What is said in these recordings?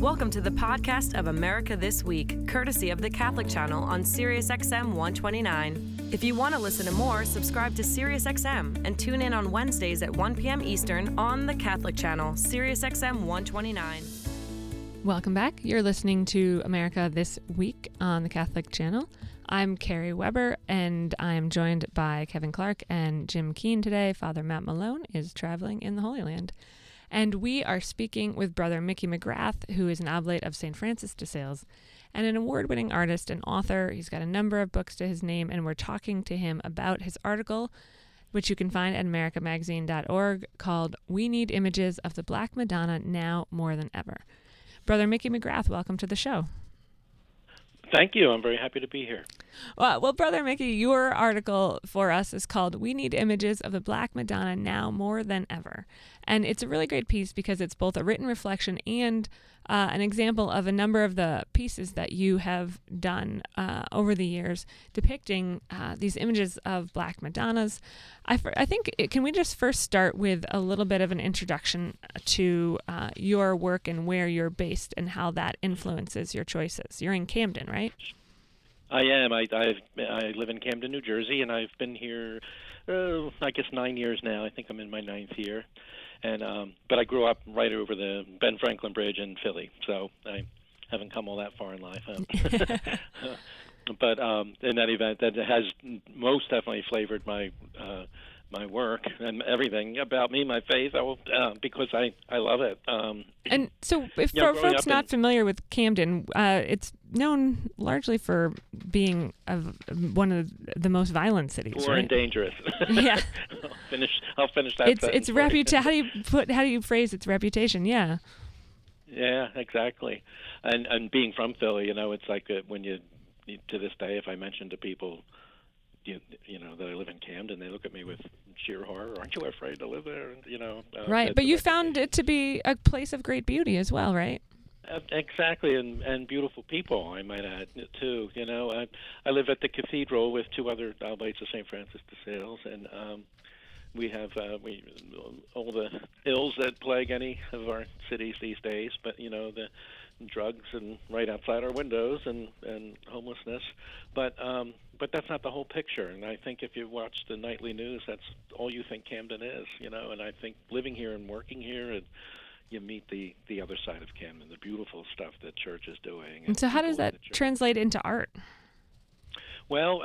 Welcome to the podcast of America This Week, courtesy of the Catholic Channel on SiriusXM 129. If you want to listen to more, subscribe to SiriusXM and tune in on Wednesdays at 1 p.m. Eastern on the Catholic Channel, SiriusXM 129. Welcome back. You're listening to America This Week on the Catholic Channel. I'm Carrie Weber, and I'm joined by Kevin Clark and Jim Keene today. Father Matt Malone is traveling in the Holy Land. And we are speaking with Brother Mickey McGrath, who is an oblate of St. Francis de Sales and an award-winning artist and author. He's got a number of books to his name, and we're talking to him about his article, which you can find at americamagazine.org, called "We Need Images of the Black Madonna Now More Than Ever." Brother Mickey McGrath, welcome to the show. Thank you. I'm very happy to be here. Well, Brother Mickey, your article for us is called "We Need Images of the Black Madonna Now More Than Ever." And it's a really great piece because it's both a written reflection and an example of a number of the pieces that you have done over the years depicting these images of Black Madonnas. I think, can we just first start with a little bit of an introduction to your work and where you're based and how that influences your choices? You're in Camden, right? I am. I live in Camden, New Jersey, and I've been here, I guess 9 years now. I think I'm in my 9th year. And but I grew up right over the Ben Franklin Bridge in Philly, so I haven't come all that far in life. But in that event, that has most definitely flavored my my work and everything about me, my faith, because I love it. And so, for folks not familiar with Camden, it's known largely for being one of the most violent cities, poor right? And dangerous. Yeah. I'll finish that. It's How do you phrase its reputation? Yeah. Yeah, exactly. And being from Philly, it's like when you to this day, if I mention to people, you know that I live in Camden, they look at me with sheer horror. Aren't you afraid to live there? Right, but you found it to be a place of great beauty as well, right? Exactly, and beautiful people, I might add, too. I live at the cathedral with two other oblates of St. Francis de Sales, and we have all the ills that plague any of our cities these days, but the drugs and right outside our windows and homelessness, but that's not the whole picture. And I think if you watch the nightly news, that's all you think Camden is, and I think living here and working here, and you meet the other side of Camden, the beautiful stuff that church is doing. And so how does that translate into art? Well,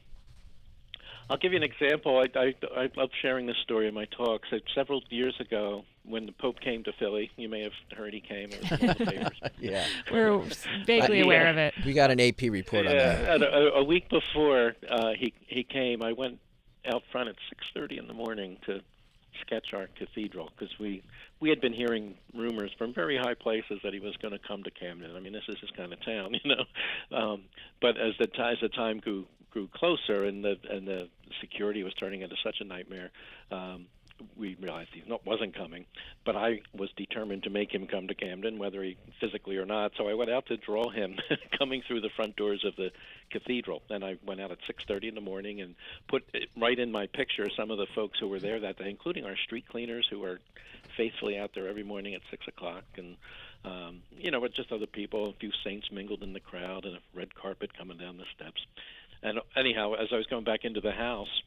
I'll give you an example. I love sharing this story in my talks. Several years ago, when the Pope came to Philly, you may have heard he came. It was one of the favors. Yeah, we're vaguely aware of it. We got an AP report on that. A week before he came, I went out front at 6:30 in the morning to sketch our cathedral, because we had been hearing rumors from very high places that he was going to come to Camden. I mean, this is his kind of town, But as the time grew closer, and the security was turning into such a nightmare, we realized he wasn't coming. But I was determined to make him come to Camden, whether he physically or not. So I went out to draw him coming through the front doors of the cathedral. And I went out at 6:30 in the morning and put right in my picture some of the folks who were there that day, including our street cleaners who are faithfully out there every morning at 6 o'clock. And but just other people, a few saints mingled in the crowd, and a red carpet coming down the steps. And anyhow, as I was going back into the house,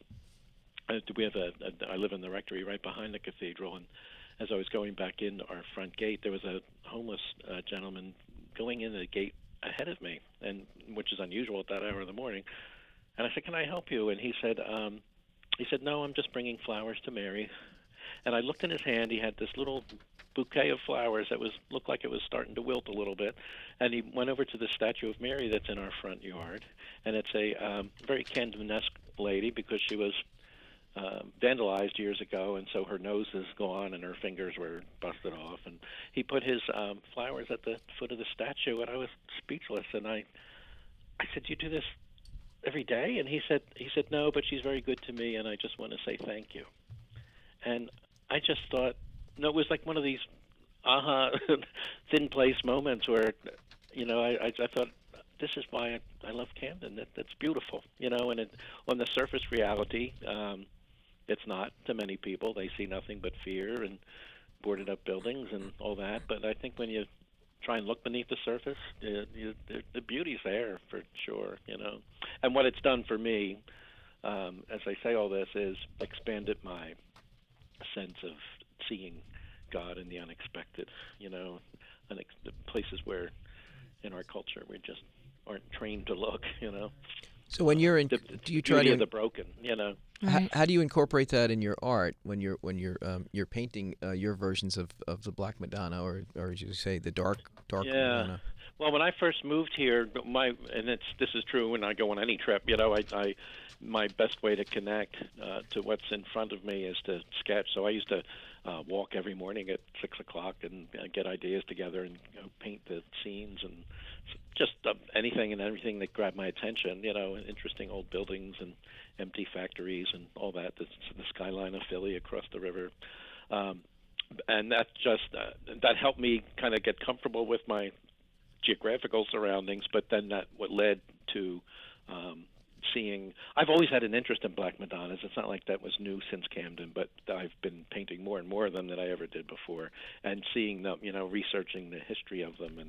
I live in the rectory right behind the cathedral, and as I was going back in our front gate, there was a homeless gentleman going in the gate ahead of me, and which is unusual at that hour of the morning. And I said, "Can I help you?" And he said, "No, I'm just bringing flowers to Mary." And I looked in his hand. He had this little bouquet of flowers that looked like it was starting to wilt a little bit. And he went over to the statue of Mary that's in our front yard, and it's a very Camden-esque lady, because she was vandalized years ago, and so her nose is gone and her fingers were busted off. And he put his flowers at the foot of the statue, and I was speechless. And I said, "You do this every day?" And he said, "No, but she's very good to me, and I just want to say thank you." And I just thought, it was like one of these thin place moments where, I thought, this is why I love Camden. That's beautiful, and on the surface reality, it's not to many people. They see nothing but fear and boarded up buildings and all that. But I think when you try and look beneath the surface, the beauty's there for sure, And what it's done for me, as I say all this, is expanded my sense of seeing God in the unexpected, the places where in our culture we just aren't trained to look, So when you're in, do you try to the broken, Right. How do you incorporate that in your art when you're painting your versions of the Black Madonna, or as you say, the dark Madonna? Well, when I first moved here, this is true when I go on any trip. I my best way to connect to what's in front of me is to sketch. So I used to walk every morning at 6 o'clock and get ideas together and paint the scenes and just anything and everything that grabbed my attention. Interesting old buildings and empty factories and all that. The skyline of Philly across the river. And that just that helped me kind of get comfortable with my geographical surroundings, but then that what led to seeing. I've always had an interest in Black Madonnas. It's not like that was new since Camden, but I've been painting more and more of them than I ever did before, and seeing them, researching the history of them,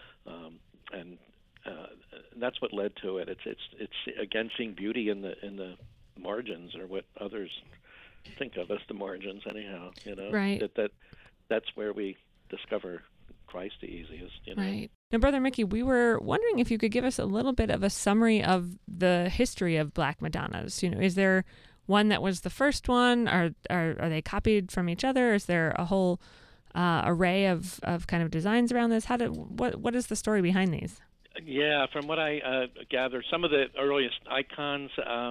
and that's what led to it. It's again seeing beauty in the margins, or what others think of as the margins, anyhow. Right. That's where we discover Christ the easiest. Right. Now, Brother Mickey, we were wondering if you could give us a little bit of a summary of the history of Black Madonnas. Is there one that was the first one? Are they copied from each other? Is there a whole array of kind of designs around this? What is the story behind these? Yeah, from what I gather, some of the earliest icons.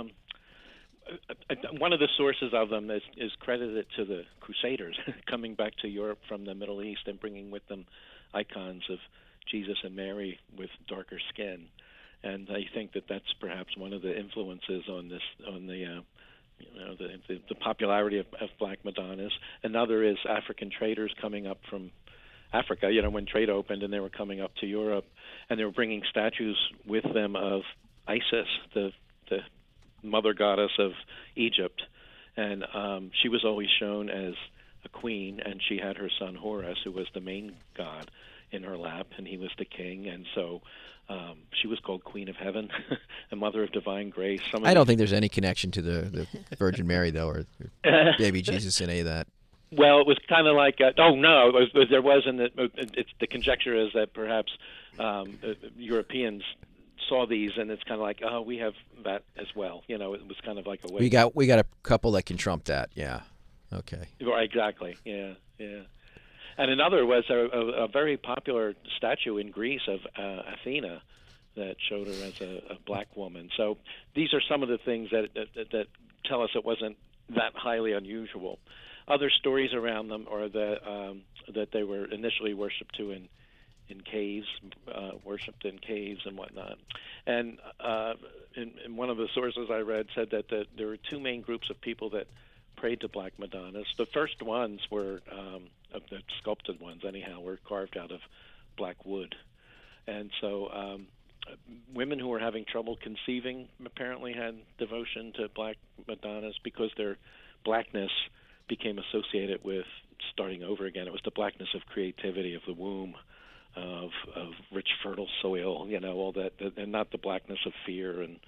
One of the sources of them is credited to the Crusaders coming back to Europe from the Middle East and bringing with them icons of Jesus and Mary with darker skin, and I think that that's perhaps one of the influences on the popularity of Black Madonnas. Another is African traders coming up from Africa. When trade opened and they were coming up to Europe, and they were bringing statues with them of Isis, the mother goddess of Egypt, and she was always shown as a queen, and she had her son Horus, who was the main god, in her lap, and he was the king, and so she was called Queen of Heaven, a mother of divine grace. I don't think there's any connection to the Virgin Mary, though, or baby Jesus in any of that. Well, it was kind of like, there was, and the conjecture is that perhaps Europeans saw these, and it's kind of like, we have that as well. It was kind of like a way. We got a couple that can trump that. Yeah. Okay. Right, exactly. Yeah. And another was a very popular statue in Greece of Athena that showed her as a black woman. So these are some of the things that tell us it wasn't that highly unusual. Other stories around them are that they were initially worshipped in caves, worshipped in caves and whatnot. And in one of the sources I read said that there were two main groups of people that prayed to Black Madonnas. The first ones were, the sculpted ones anyhow, were carved out of black wood. And so women who were having trouble conceiving apparently had devotion to Black Madonnas because their blackness became associated with starting over again. It was the blackness of creativity, of the womb, of rich, fertile soil, all that, and not the blackness of fear and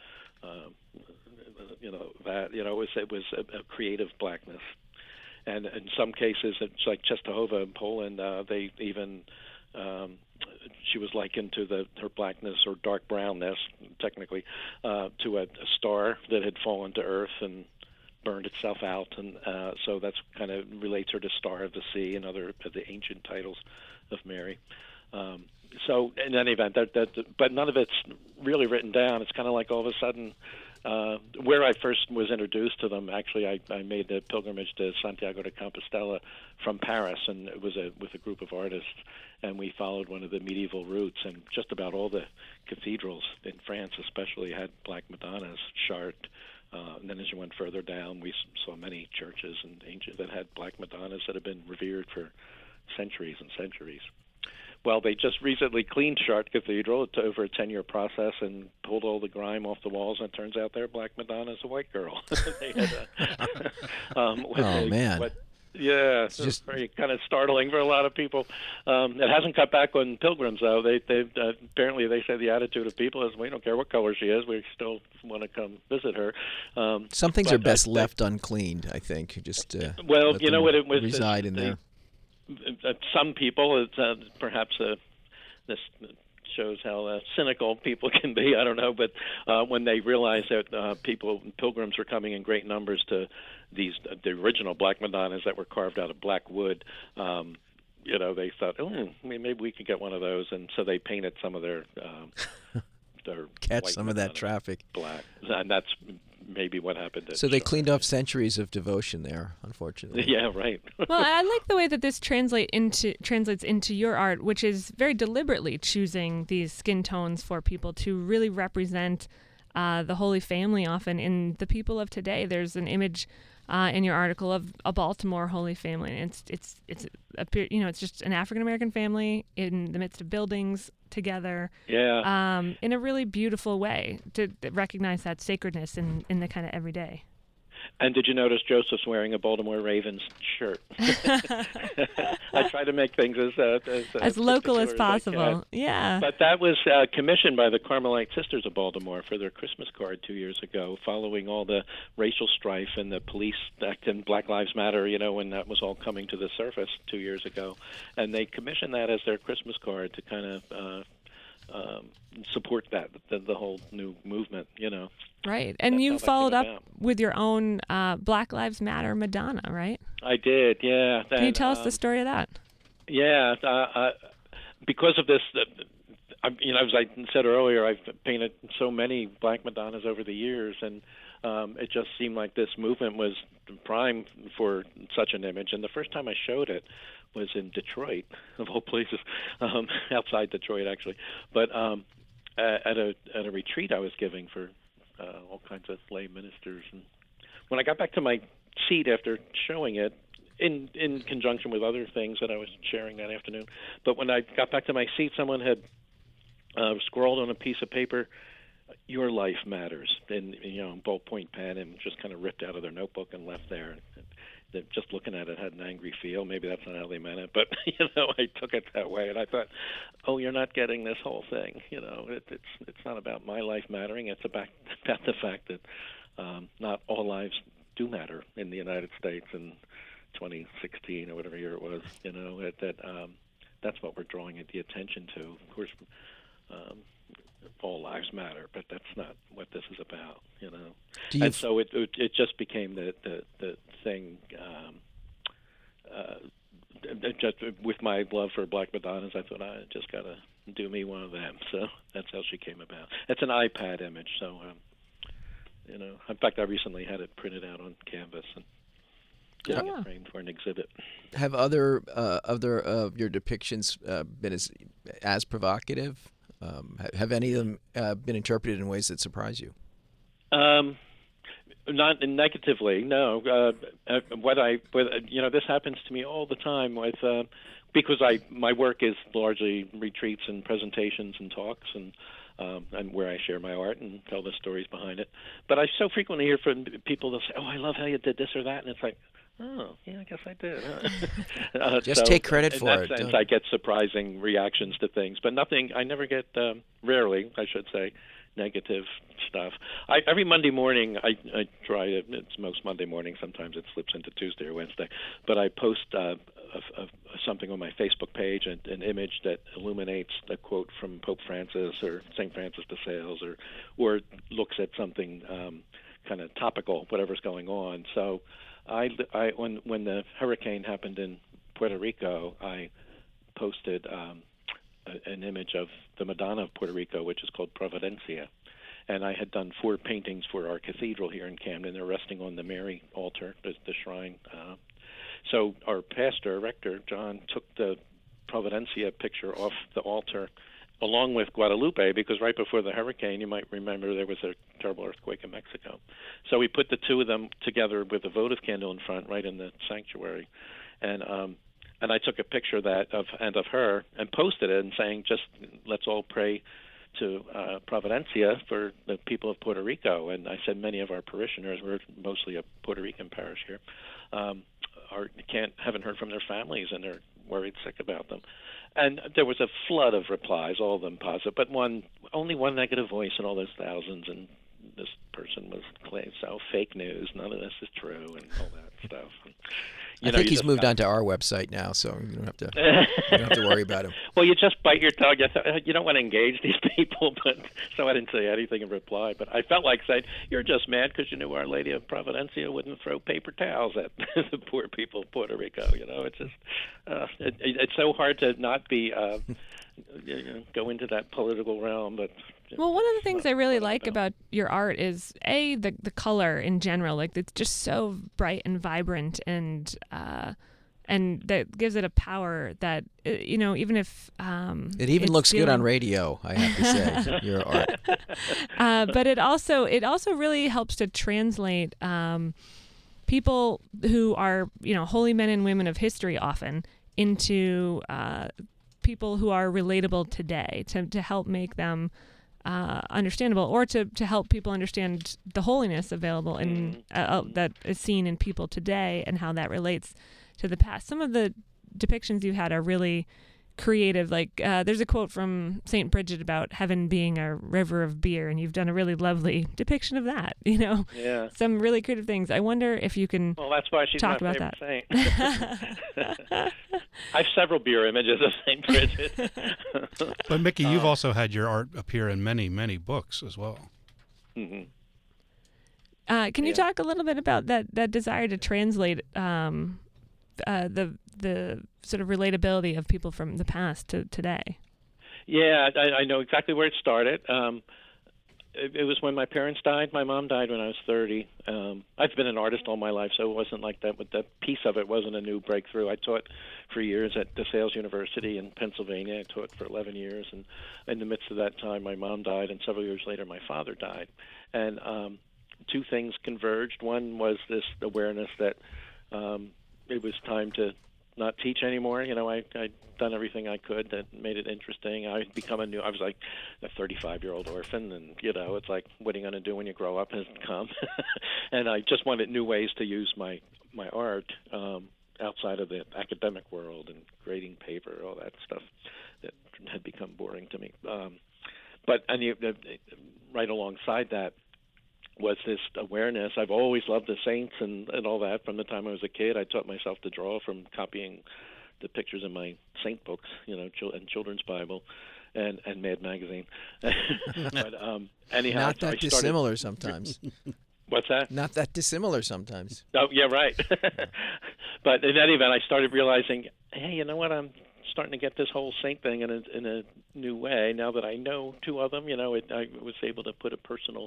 it was a creative blackness. And in some cases, it's like Częstochowa in Poland, they even she was likened to her blackness or dark brownness, technically, to a star that had fallen to earth and burned itself out, and so that's kind of relates her to Star of the Sea and other of the ancient titles of Mary. So in any event, but none of it's really written down. It's kind of like all of a sudden, where I first was introduced to them, actually I made the pilgrimage to Santiago de Compostela from Paris, and it was with a group of artists, and we followed one of the medieval routes, and just about all the cathedrals in France especially had Black Madonnas, Chartres. And then as you went further down, we saw many churches and ancient that had Black Madonnas that have been revered for centuries and centuries. Well, they just recently cleaned Chartres Cathedral over a 10-year process and pulled all the grime off the walls, and it turns out their Black Madonna's a white girl. They had man. Yeah, It's just very kind of startling for a lot of people. It hasn't cut back on pilgrims, though. They apparently they say the attitude of people is we don't care what color she is, we still want to come visit her. some things are best left uncleaned. I think just well, let you know them what it was. reside in there. Some people, perhaps this shows how cynical people can be. I don't know, but when they realized that pilgrims were coming in great numbers to the original Black Madonnas that were carved out of black wood, they thought, maybe we could get one of those, and so they painted some of their Catch white some of that Madonna traffic. black, and that's maybe what happened. So they cleaned off centuries of devotion there, unfortunately. Yeah, right. Well, I like the way that this translates into your art, which is very deliberately choosing these skin tones for people to really represent the Holy Family often in the people of today. There's an image in your article of a Baltimore Holy Family, and it's just an African American family in the midst of buildings together. Yeah. In a really beautiful way to recognize that sacredness in the kind of everyday. And did you notice Joseph's wearing a Baltimore Ravens shirt? I try to make things as local as I possible. can. Yeah. But that was commissioned by the Carmelite Sisters of Baltimore for their Christmas card 2 years ago, following all the racial strife and the police act and Black Lives Matter, when that was all coming to the surface 2 years ago. And they commissioned that as their Christmas card to kind of support the whole new movement, Right. And you followed up with your own Black Lives Matter Madonna, right? I did, yeah. Can you tell us the story of that? Yeah. Because of this, as I said earlier, I've painted so many Black Madonnas over the years, and it just seemed like this movement was prime for such an image. And the first time I showed it was in Detroit, of all places, outside Detroit, actually. But at a retreat I was giving for all kinds of lay ministers. And when I got back to my seat after showing it, in conjunction with other things that I was sharing that afternoon, but when I got back to my seat, someone had scrawled on a piece of paper, "Your life matters," in ballpoint pen, and just kind of ripped out of their notebook and left there. And just looking at it had an angry feel. Maybe that's not how they meant it, but I took it that way, and I thought, "Oh, you're not getting this whole thing. It's not about my life mattering. It's about the fact that not all lives do matter in the United States in 2016 or whatever year it was. That's what we're drawing the attention to. Of course, all lives matter, but that's not what this is about. And so it just became the thing. Just with my love for Black Madonnas, I thought I just got to do me one of them. So that's how she came about. It's an iPad image, so in fact, I recently had it printed out on canvas and getting it framed for an exhibit. Have other of your depictions been as provocative? Have any of them been interpreted in ways that surprise you? Not negatively, no. This happens to me all the time with because my work is largely retreats and presentations and talks and where I share my art and tell the stories behind it. But I so frequently hear from people that say, "Oh, I love how you did this or that," and it's like, "Oh, yeah, I guess I did." Just take credit for it. In that sense, I get surprising reactions to things, but nothing. I never get, rarely, I should say, negative stuff. Every Monday morning, I try to. It's most Monday morning. Sometimes it slips into Tuesday or Wednesday, but I post something on my Facebook page, an image that illuminates a quote from Pope Francis or St. Francis de Sales, or looks at something kind of topical, whatever's going on. So. When the hurricane happened in Puerto Rico, I posted an image of the Madonna of Puerto Rico, which is called Providencia. And I had done 4 paintings for our cathedral here in Camden. They're resting on the Mary altar, the shrine. So our pastor, rector, John, took the Providencia picture off the altar along with Guadalupe, because right before the hurricane, you might remember there was a terrible earthquake in Mexico. So we put the two of them together with a votive candle in front, right in the sanctuary, and I took a picture of that of her and posted it and saying, just let's all pray to Providencia for the people of Puerto Rico. And I said many of our parishioners, we're mostly a Puerto Rican parish here, haven't heard from their families, and they're worried sick about them. And there was a flood of replies, all of them positive, but only one negative voice in all those thousands, and this person was claiming, so fake news, none of this is true, and all that stuff. And, I think he's moved on to our website now, so you don't have to worry about him. Well, you just bite your tongue. You don't want to engage these people, but so I didn't say anything in reply. But I felt like saying, "You're just mad because you knew Our Lady of Providencia wouldn't throw paper towels at the poor people of Puerto Rico." It's just it's so hard to not be go into that political realm, but. Well, one of the things I really like about your art is the color in general. Like, it's just so bright and vibrant, and that gives it a power that even if it even looks good on radio, I have to say, your art. But it also really helps to translate people who are holy men and women of history often into people who are relatable today, to help make them understandable, or to help people understand the holiness available in that is seen in people today and how that relates to the past. Some of the depictions you had are really creative. Like there's a quote from St. Bridget about heaven being a river of beer, and you've done a really lovely depiction of that. Yeah. Some really creative things. I wonder if you can. Well, that's why she's talk my about favorite that. saint. I have several beer images of St. Bridget. But Mickey, you've also had your art appear in many, many books as well. Mm-hmm. Can you talk a little bit about that desire to translate the sort of relatability of people from the past to today? Yeah, I know exactly where it started. It was when my parents died. My mom died when I was 30. I've been an artist all my life, so it wasn't like that. But that piece of it wasn't a new breakthrough. I taught for years at DeSales University in Pennsylvania. I taught for 11 years, and in the midst of that time, my mom died, and several years later, my father died. And two things converged. One was this awareness that it was time to not teach anymore. I'd done everything I could that made it interesting. I was like a 35-year-old orphan, and it's like, what are you going to do when you grow up has come. And I just wanted new ways to use my art outside of the academic world and grading paper, all that stuff that had become boring to me. But right alongside that was this awareness. I've always loved the saints and all that. From the time I was a kid, I taught myself to draw from copying the pictures in my saint books, and Children's Bible and Mad Magazine. But anyhow, not that dissimilar sometimes. What's that? Not that dissimilar sometimes. Oh, yeah, right. But in any event, I started realizing, hey, you know what? I'm starting to get this whole saint thing in a new way. Now that I know two of them, I was able to put a personal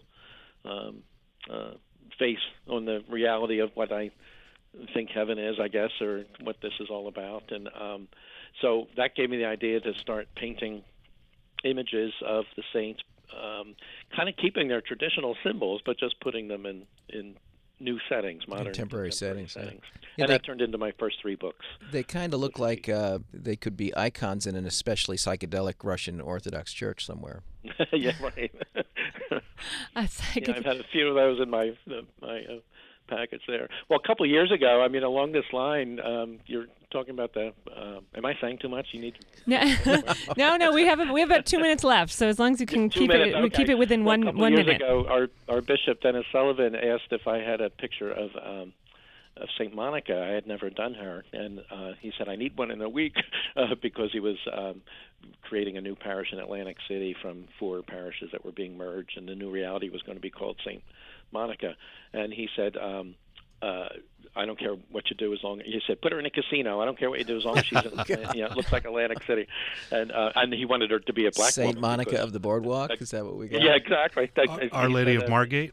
face on the reality of what I think heaven is, I guess, or what this is all about. And so that gave me the idea to start painting images of the saints, kind of keeping their traditional symbols, but just putting them in new settings, modern contemporary settings. Yeah, and that turned into my first 3 books. They kind of look like they could be icons in an especially psychedelic Russian Orthodox church somewhere. Yeah, right. I've had a few of those in my package there. Well, a couple of years ago, along this line, you're talking about the. Am I saying too much? You need. No. We have about 2 minutes left. So as long as you can keep it within one minute. A couple of years ago, our bishop Dennis Sullivan asked if I had a picture of St. Monica. I had never done her, and he said I need one in a week because he was creating a new parish in Atlantic City from 4 parishes that were being merged, and the new reality was going to be called St. Monica. And he said, I don't care what you do as long as he said, put her in a casino. I don't care what you do as long as she's in, it looks like Atlantic City. And he wanted her to be a black woman. St. Monica of the Boardwalk? Is that what we got? Yeah, exactly. Our Lady of Margate?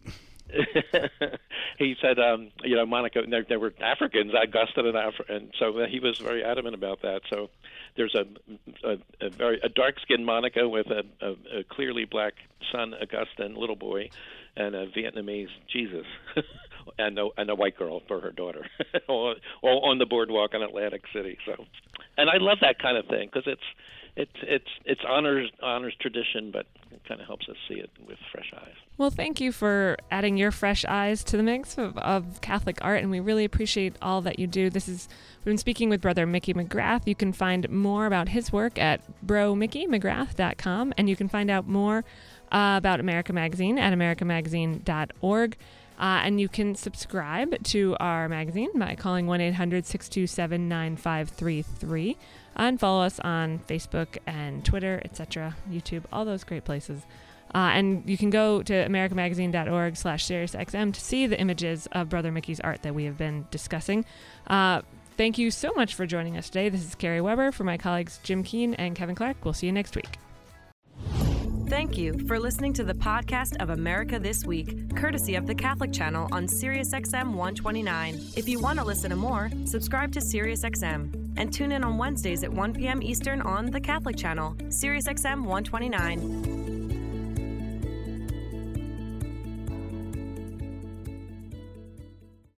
He said, Monica, there were Africans, Augustine and so he was very adamant about that. So there's a dark-skinned Monica with a clearly black son, Augustine, little boy, and a Vietnamese Jesus, and a white girl for her daughter, all on the boardwalk in Atlantic City. So, and I love that kind of thing because it's honors tradition, but it kind of helps us see it with fresh eyes. Well, thank you for adding your fresh eyes to the mix of Catholic art, and we really appreciate all that you do. We've been speaking with Brother Mickey McGrath. You can find more about his work at bromickeymcgrath.com, and you can find out more about America Magazine at americamagazine.org. And you can subscribe to our magazine by calling 1-800-627-9533 and follow us on Facebook and Twitter, etc., YouTube, all those great places. And you can go to americamagazine.org/SiriusXM to see the images of Brother Mickey's art that we have been discussing. Thank you so much for joining us today. This is Carrie Weber for my colleagues Jim Keane and Kevin Clark. We'll see you next week. Thank you for listening to the podcast of America This Week, courtesy of the Catholic Channel on SiriusXM 129. If you want to listen to more, subscribe to SiriusXM and tune in on Wednesdays at 1 p.m. Eastern on the Catholic Channel, SiriusXM 129.